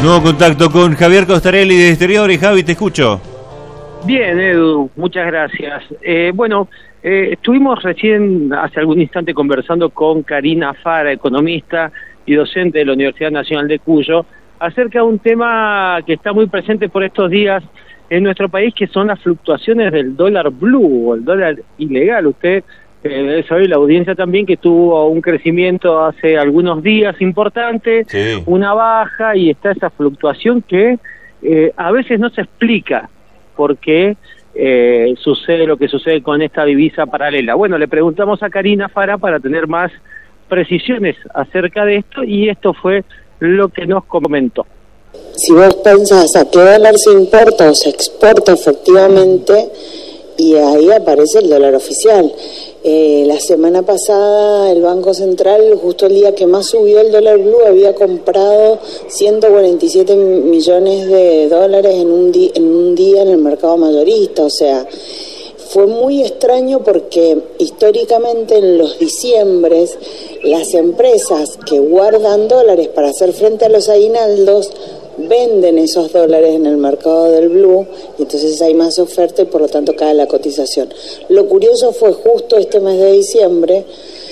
Nuevo contacto con Javier Costarelli de Exterior. Y Javi, te escucho. Bien, Edu, muchas gracias. Estuvimos recién, hace algún instante, conversando con Karina Fara, economista y docente de la Universidad Nacional de Cuyo, acerca de un tema que está muy presente por estos días en nuestro país, que son las fluctuaciones del dólar blue o el dólar ilegal. Usted debe saber, la audiencia también, que tuvo un crecimiento hace algunos días importante, sí, una baja, y está esa fluctuación que a veces no se explica por qué sucede lo que sucede con esta divisa paralela. Bueno, le preguntamos a Karina Fara para tener más precisiones acerca de esto, y esto fue lo que nos comentó. Si vos pensás a qué dólar se importa o se exporta efectivamente, y ahí aparece el dólar oficial. La semana pasada el Banco Central, justo el día que más subió el dólar blue, había comprado 147 millones de dólares en un día en el mercado mayorista. O sea, fue muy extraño porque históricamente en los diciembres las empresas que guardan dólares para hacer frente a los aguinaldos venden esos dólares en el mercado del blue, y entonces hay más oferta y por lo tanto cae la cotización. Lo curioso fue justo este mes de diciembre,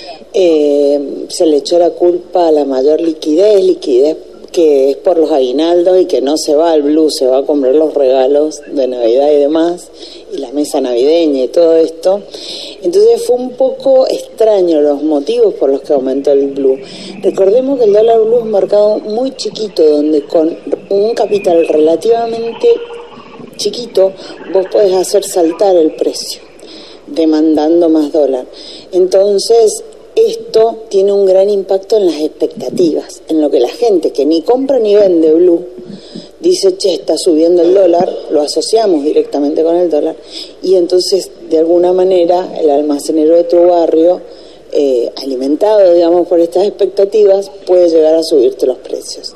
se le echó la culpa a la mayor liquidez que es por los aguinaldos y que no se va al blue, se va a comprar los regalos de Navidad y demás, y la mesa navideña y todo esto. Entonces fue un poco extraño los motivos por los que aumentó el blue. Recordemos que el dólar blue es un mercado muy chiquito, donde con un capital relativamente chiquito vos podés hacer saltar el precio, demandando más dólar. Entonces esto tiene un gran impacto en las expectativas, en lo que la gente que ni compra ni vende blue dice, che, está subiendo el dólar, lo asociamos directamente con el dólar, y entonces de alguna manera el almacenero de tu barrio, alimentado, digamos, por estas expectativas, puede llegar a subirte los precios.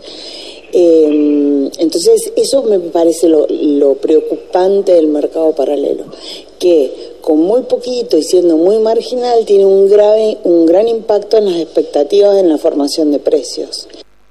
Entonces eso me parece lo preocupante del mercado paralelo, que con muy poquito y siendo muy marginal tiene un gran impacto en las expectativas en la formación de precios.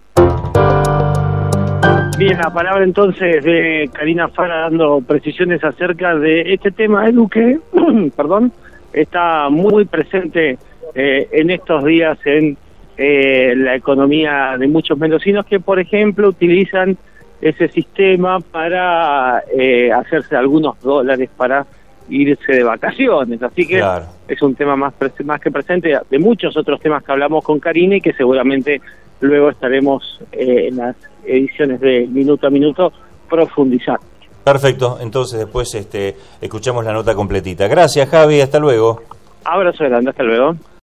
Bien, la palabra entonces de Karina Fara dando precisiones acerca de este tema, Edu, que está muy presente en estos días en la economía de muchos mendocinos que, por ejemplo, utilizan ese sistema para hacerse algunos dólares para irse de vacaciones. Así que claro, es un tema más que presente de muchos otros temas que hablamos con Karina y que seguramente luego estaremos en las ediciones de Minuto a Minuto profundizando. Perfecto, entonces después escuchamos la nota completita. Gracias, Javi, hasta luego. Abrazo grande, hasta luego.